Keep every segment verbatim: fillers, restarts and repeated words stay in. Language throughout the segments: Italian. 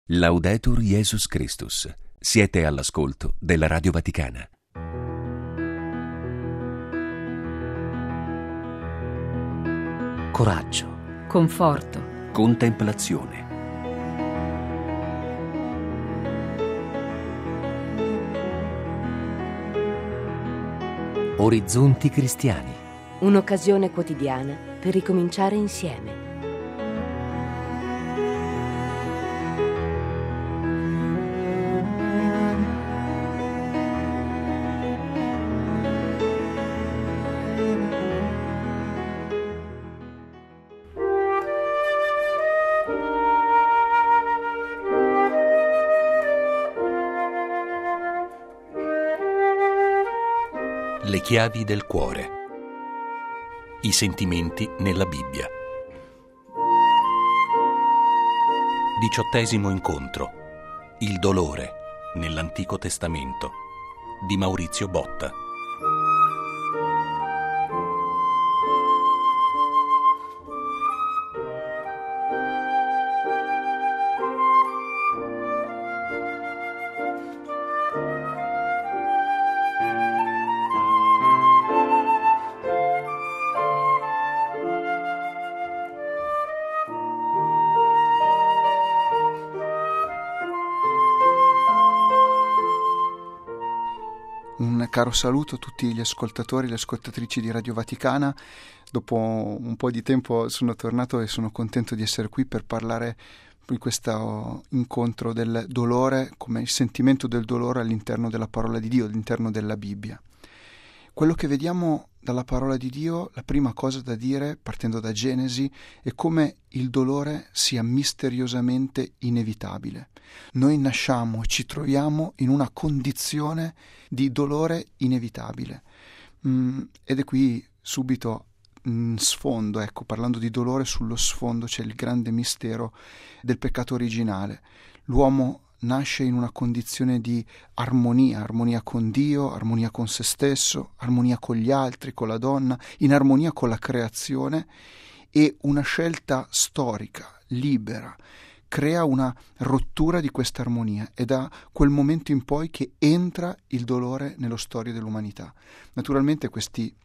Laudetur Jesus Christus. Siete all'ascolto della Radio Vaticana. Coraggio, conforto, Contemplazione. orizzonti cristiani. un'occasione quotidiana per ricominciare insieme. Le chiavi del cuore. I sentimenti nella Bibbia. Diciottesimo incontro. Il dolore nell'Antico Testamento di Maurizio Botta. Un caro saluto a tutti gli ascoltatori e le ascoltatrici di Radio Vaticana. Dopo un po' di tempo sono tornato e sono contento di essere qui per parlare di questo incontro del dolore, come il sentimento del dolore all'interno della parola di Dio, all'interno della Bibbia. Quello che vediamo dalla parola di Dio, la prima cosa da dire, partendo da Genesi, è come il dolore sia misteriosamente inevitabile. Noi nasciamo e ci troviamo in una condizione di dolore inevitabile. Mm, ed è qui subito in sfondo, ecco, parlando di dolore, sullo sfondo c'è il grande mistero del peccato originale. L'uomo nasce in una condizione di armonia, armonia con Dio, armonia con se stesso, armonia con gli altri, con la donna, in armonia con la creazione, e una scelta storica, libera, crea una rottura di questa armonia, ed da quel momento in poi che entra il dolore nello storia dell'umanità. Naturalmente questi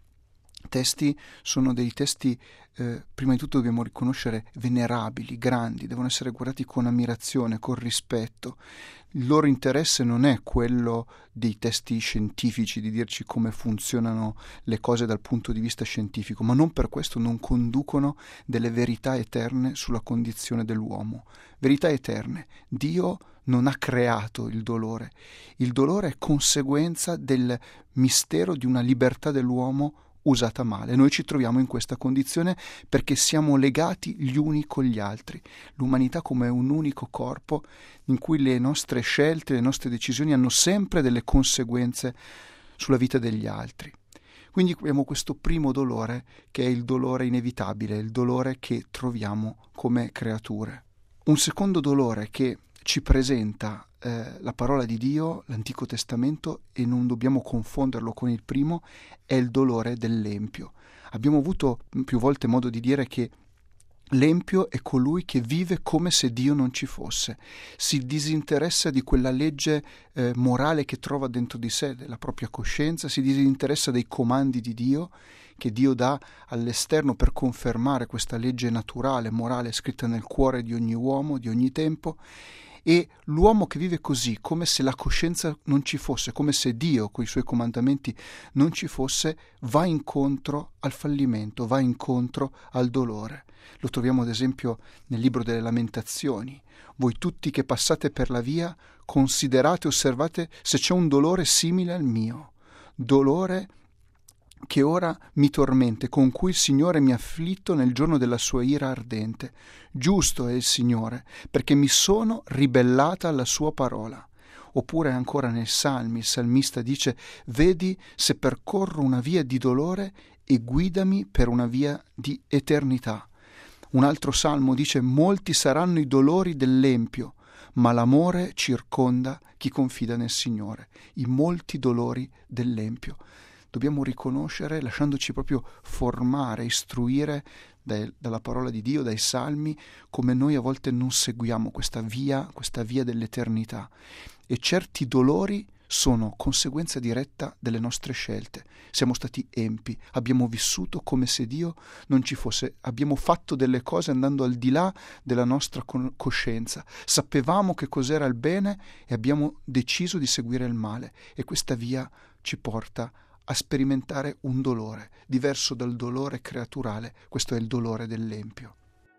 testi sono dei testi, eh, prima di tutto dobbiamo riconoscere, venerabili, grandi, devono essere guardati con ammirazione, con rispetto. Il loro interesse non è quello dei testi scientifici, di dirci come funzionano le cose dal punto di vista scientifico, ma non per questo non conducono delle verità eterne sulla condizione dell'uomo. Verità eterne. Dio non ha creato il dolore. Il dolore è conseguenza del mistero di una libertà dell'uomo usata male. Noi ci troviamo in questa condizione perché siamo legati gli uni con gli altri. L'umanità come un unico corpo in cui le nostre scelte, le nostre decisioni hanno sempre delle conseguenze sulla vita degli altri. Quindi abbiamo questo primo dolore che è il dolore inevitabile, il dolore che troviamo come creature. Un secondo dolore che ci presenta eh, la parola di Dio, l'Antico Testamento, e non dobbiamo confonderlo con il primo, è il dolore dell'empio. Abbiamo avuto più volte modo di dire che l'empio è colui che vive come se Dio non ci fosse, si disinteressa di quella legge eh, morale che trova dentro di sé, della propria coscienza, si disinteressa dei comandi di Dio che Dio dà all'esterno per confermare questa legge naturale, morale, scritta nel cuore di ogni uomo, di ogni tempo. E l'uomo che vive così, come se la coscienza non ci fosse, come se Dio con i suoi comandamenti non ci fosse, va incontro al fallimento, va incontro al dolore. Lo troviamo ad esempio nel libro delle Lamentazioni. Voi tutti che passate per la via, considerate e osservate se c'è un dolore simile al mio, dolore che ora mi tormente, con cui il Signore mi ha afflitto nel giorno della sua ira ardente. Giusto è il Signore, perché mi sono ribellata alla sua parola. Oppure ancora nei Salmi il salmista dice: vedi se percorro una via di dolore e guidami per una via di eternità. Un altro salmo dice: molti saranno i dolori dell'empio, ma l'amore circonda chi confida nel Signore. I molti dolori dell'empio. Dobbiamo riconoscere, lasciandoci proprio formare, istruire dai, dalla parola di Dio, dai salmi, come noi a volte non seguiamo questa via, questa via dell'eternità. E certi dolori sono conseguenza diretta delle nostre scelte. Siamo stati empi, abbiamo vissuto come se Dio non ci fosse, abbiamo fatto delle cose andando al di là della nostra coscienza. Sapevamo che cos'era il bene e abbiamo deciso di seguire il male, e questa via ci porta a sperimentare un dolore diverso dal dolore creaturale. Questo è il dolore dell'empio.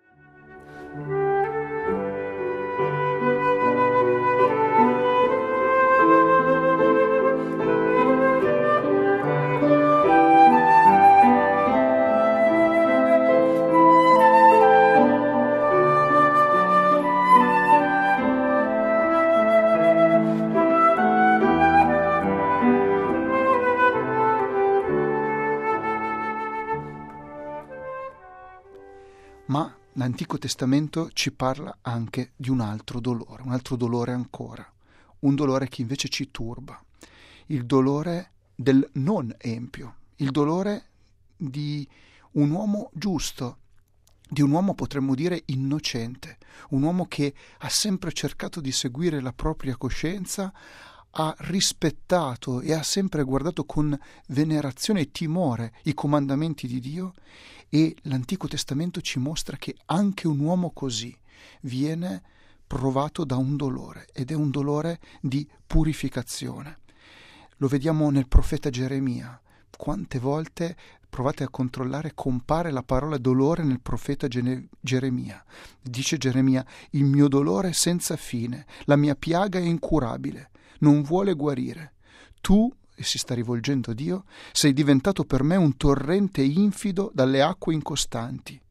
Ma l'Antico Testamento ci parla anche di un altro dolore, un altro dolore ancora, un dolore che invece ci turba, il dolore del non empio, il dolore di un uomo giusto, di un uomo potremmo dire innocente, un uomo che ha sempre cercato di seguire la propria coscienza, ha rispettato e ha sempre guardato con venerazione e timore i comandamenti di Dio, e l'Antico Testamento ci mostra che anche un uomo così viene provato da un dolore, ed è un dolore di purificazione. Lo vediamo nel profeta Geremia. Quante volte, provate a controllare, compare la parola dolore nel profeta Gene- Geremia. Dice Geremia: il mio dolore è senza fine, la mia piaga è incurabile, non vuole guarire. Tu, e si sta rivolgendo a Dio, sei diventato per me un torrente infido dalle acque incostanti.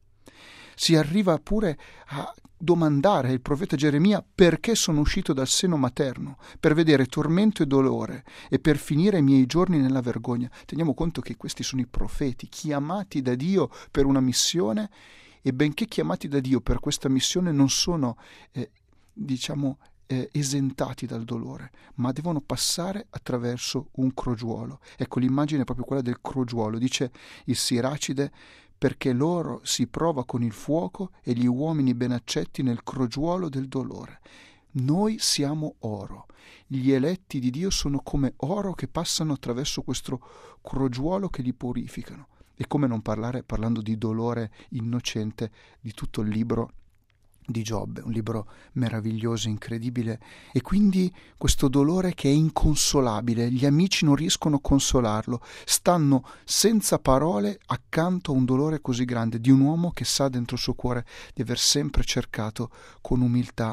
Si arriva pure a domandare il profeta Geremia: perché sono uscito dal seno materno? Per vedere tormento e dolore e per finire i miei giorni nella vergogna. Teniamo conto che questi sono i profeti chiamati da Dio per una missione, e benché chiamati da Dio per questa missione non sono, eh, diciamo, Eh, esentati dal dolore, ma devono passare attraverso un crogiuolo. Ecco, l'immagine è proprio quella del crogiuolo. Dice il Siracide: perché l'oro si prova con il fuoco e gli uomini ben accetti nel crogiuolo del dolore. Noi siamo oro, gli eletti di Dio sono come oro che passano attraverso questo crogiuolo che li purificano. E come non parlare, parlando di dolore innocente, di tutto il libro di Giobbe, un libro meraviglioso, incredibile, e quindi questo dolore che è inconsolabile, gli amici non riescono a consolarlo, stanno senza parole accanto a un dolore così grande di un uomo che sa dentro il suo cuore di aver sempre cercato con umiltà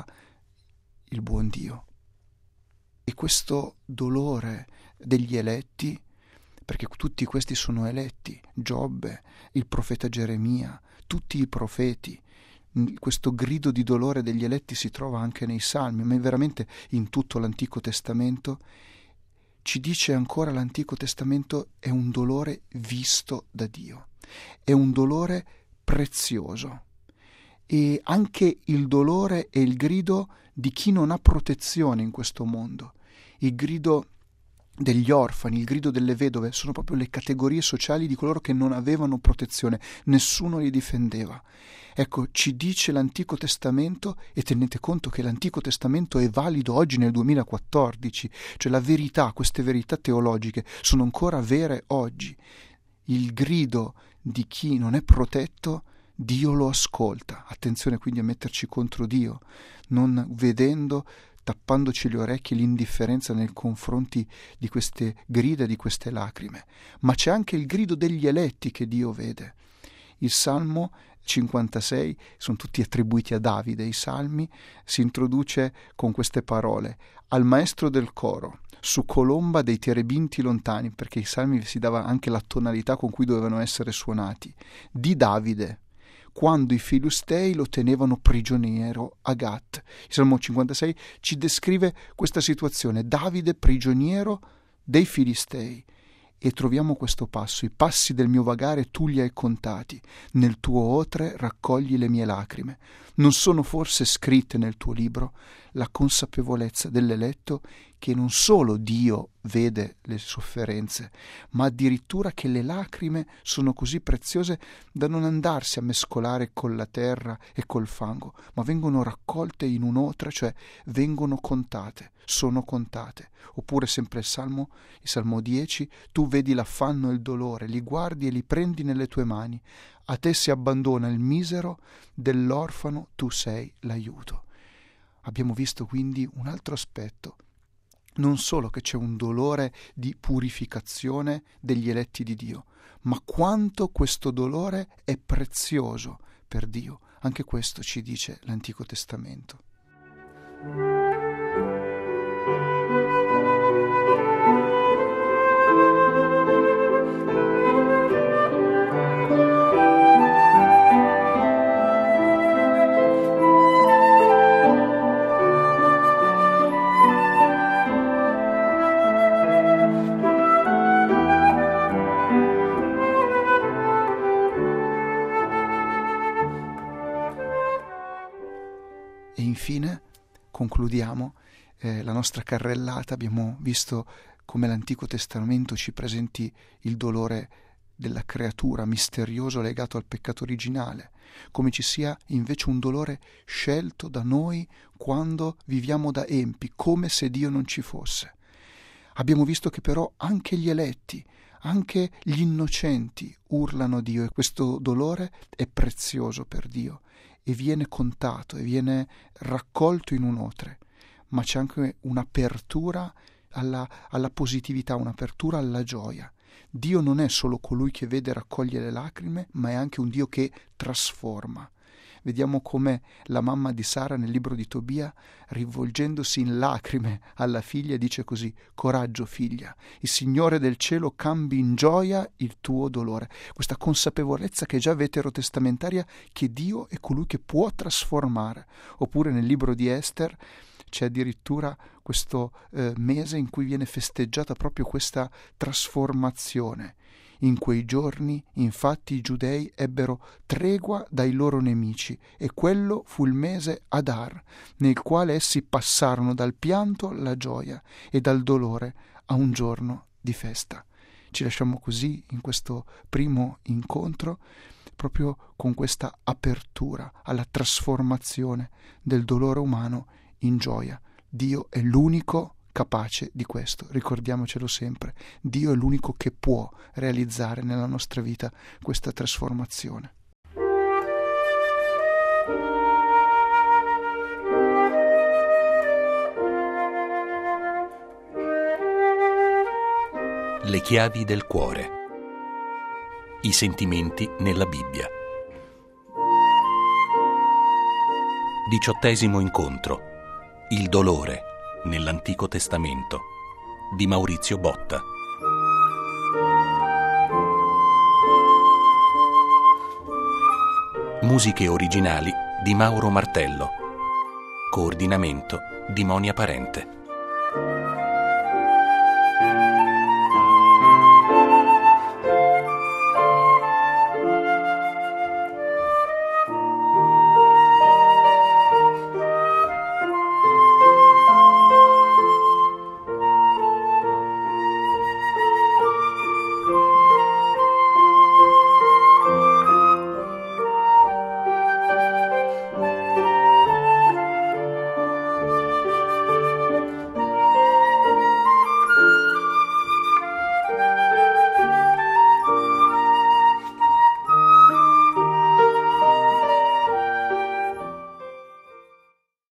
il buon Dio. E questo dolore degli eletti, perché tutti questi sono eletti, Giobbe, il profeta Geremia, tutti i profeti, questo grido di dolore degli eletti si trova anche nei Salmi, ma veramente in tutto l'Antico Testamento. Ci dice ancora l'Antico Testamento: è un dolore visto da Dio, è un dolore prezioso, e anche il dolore e il grido di chi non ha protezione in questo mondo, il grido degli orfani, il grido delle vedove, sono proprio le categorie sociali di coloro che non avevano protezione, nessuno li difendeva. Ecco, ci dice l'Antico Testamento, e tenete conto che l'Antico Testamento è valido oggi nel duemilaquattordici, cioè la verità, queste verità teologiche sono ancora vere oggi. Il grido di chi non è protetto, Dio lo ascolta. Attenzione quindi a metterci contro Dio, non vedendo, tappandoci le orecchie, l'indifferenza nei confronti di queste grida, di queste lacrime. Ma c'è anche il grido degli eletti che Dio vede. Il Salmo cinquantasei, sono tutti attribuiti a Davide, i salmi, si introduce con queste parole: al maestro del coro, su colomba dei terebinti lontani, perché i salmi si dava anche la tonalità con cui dovevano essere suonati, di Davide, quando i Filistei lo tenevano prigioniero a Gat. Il Salmo cinquantasei ci descrive questa situazione: Davide prigioniero dei Filistei. E troviamo questo passo: i passi del mio vagare tu li hai contati, nel tuo otre raccogli le mie lacrime. Non sono forse scritte nel tuo libro? la consapevolezza dell'eletto che non solo Dio vede le sofferenze, ma addirittura che le lacrime sono così preziose da non andarsi a mescolare con la terra e col fango, ma vengono raccolte in un'otra, cioè vengono contate, sono contate. Oppure sempre il Salmo, il Salmo dieci, tu vedi l'affanno e il dolore, li guardi e li prendi nelle tue mani, a te si abbandona il misero, dell'orfano tu sei l'aiuto. Abbiamo visto quindi un altro aspetto, non solo che c'è un dolore di purificazione degli eletti di Dio, ma quanto questo dolore è prezioso per Dio. Anche questo ci dice l'Antico Testamento. E infine concludiamo eh, la nostra carrellata. Abbiamo visto come l'Antico Testamento ci presenti il dolore della creatura misterioso legato al peccato originale, come ci sia invece un dolore scelto da noi quando viviamo da empi, come se Dio non ci fosse. Abbiamo visto che però anche gli eletti, anche gli innocenti urlano a Dio, e questo dolore è prezioso per Dio e viene contato e viene raccolto in un'otre, ma c'è anche un'apertura alla, alla positività, un'apertura alla gioia. Dio non è solo colui che vede e raccoglie le lacrime, ma è anche un Dio che trasforma. Vediamo come la mamma di Sara nel libro di Tobia, rivolgendosi in lacrime alla figlia, dice così: coraggio figlia, il Signore del cielo cambi in gioia il tuo dolore. Questa consapevolezza che è già veterotestamentaria, che Dio è colui che può trasformare. Oppure nel libro di Ester c'è addirittura questo eh, mese in cui viene festeggiata proprio questa trasformazione. In quei giorni, infatti, i giudei ebbero tregua dai loro nemici, e quello fu il mese Adar, nel quale essi passarono dal pianto alla gioia e dal dolore a un giorno di festa. Ci lasciamo così in questo primo incontro, proprio con questa apertura alla trasformazione del dolore umano in gioia. Dio è l'unico capace di questo, ricordiamocelo sempre. Dio è l'unico che può realizzare nella nostra vita questa trasformazione. Le chiavi del cuore. I sentimenti nella Bibbia. Diciottesimo incontro. Il dolore nell'Antico Testamento, di Maurizio Botta. Musiche originali di Mauro Martello. Coordinamento di Monia Parente.